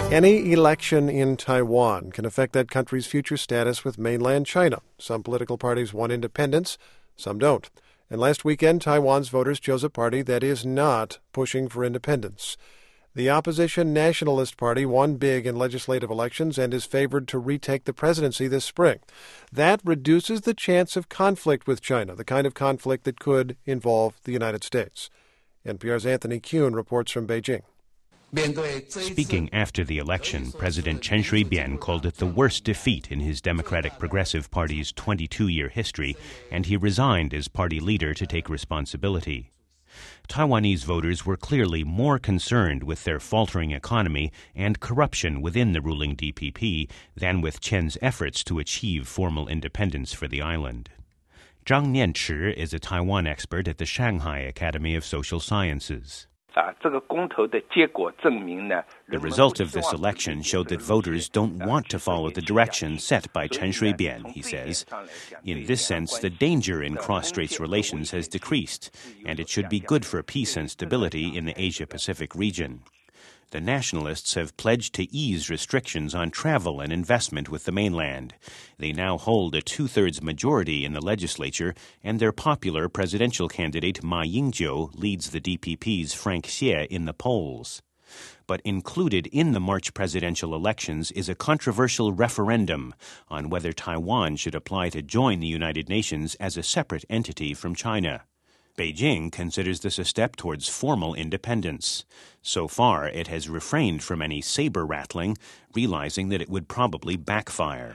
Any election in Taiwan can affect that country's future status with mainland China. Some political parties want independence, some don't. And last weekend, Taiwan's voters chose a party that is not pushing for independence. The opposition Nationalist Party won big in legislative elections and is favored to retake the presidency this spring. That reduces the chance of conflict with China, the kind of conflict that could involve the United States. NPR's Anthony Kuhn reports from Beijing. Speaking after the election, President Chen Shui-bian called it the worst defeat in his Democratic Progressive Party's 22-year history, and he resigned as party leader to take responsibility. Taiwanese voters were clearly more concerned with their faltering economy and corruption within the ruling DPP than with Chen's efforts to achieve formal independence for the island. Zhang Nianchi is a Taiwan expert at the Shanghai Academy of Social Sciences. The result of this election showed that voters don't want to follow the direction set by Chen Shui-bian, he says. In this sense, the danger in cross-straits relations has decreased, and it should be good for peace and stability in the Asia-Pacific region. The nationalists have pledged to ease restrictions on travel and investment with the mainland. They now hold a two-thirds majority in the legislature, and their popular presidential candidate Ma Ying-jeou leads the DPP's Frank Xie in the polls. But included in the March presidential elections is a controversial referendum on whether Taiwan should apply to join the United Nations as a separate entity from China. Beijing considers this a step towards formal independence. So far, it has refrained from any saber-rattling, realizing that it would probably backfire.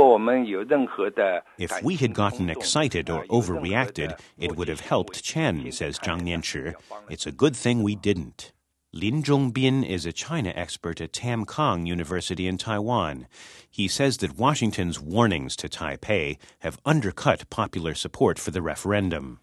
If we had gotten excited or overreacted, it would have helped Chen, says Zhang Nianchi. It's a good thing we didn't. Lin Zhongbin is a China expert at Tam Kang University in Taiwan. He says that Washington's warnings to Taipei have undercut popular support for the referendum.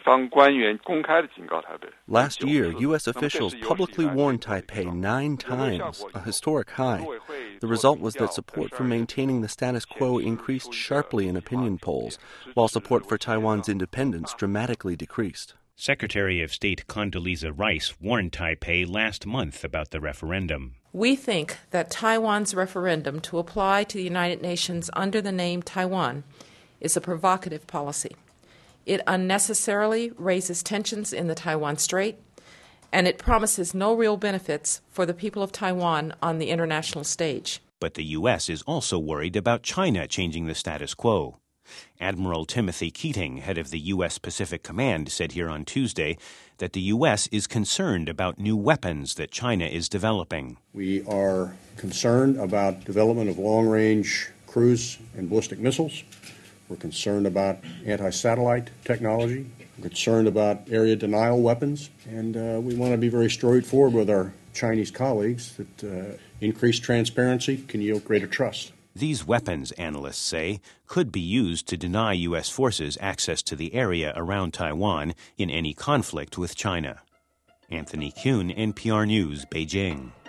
Last year, U.S. officials publicly warned Taipei 9 times, a historic high. The result was that support for maintaining the status quo increased sharply in opinion polls, while support for Taiwan's independence dramatically decreased. Secretary of State Condoleezza Rice warned Taipei last month about the referendum. We think that Taiwan's referendum to apply to the United Nations under the name Taiwan is a provocative policy. It unnecessarily raises tensions in the Taiwan Strait, and it promises no real benefits for the people of Taiwan on the international stage. But the U.S. is also worried about China changing the status quo. Admiral Timothy Keating, head of the U.S. Pacific Command, said here on Tuesday that the U.S. is concerned about new weapons that China is developing. We are concerned about development of long-range cruise and ballistic missiles. We're concerned about anti-satellite technology. We're concerned about area denial weapons. And we want to be very straightforward with our Chinese colleagues that increased transparency can yield greater trust. These weapons, analysts say, could be used to deny U.S. forces access to the area around Taiwan in any conflict with China. Anthony Kuhn, NPR News, Beijing.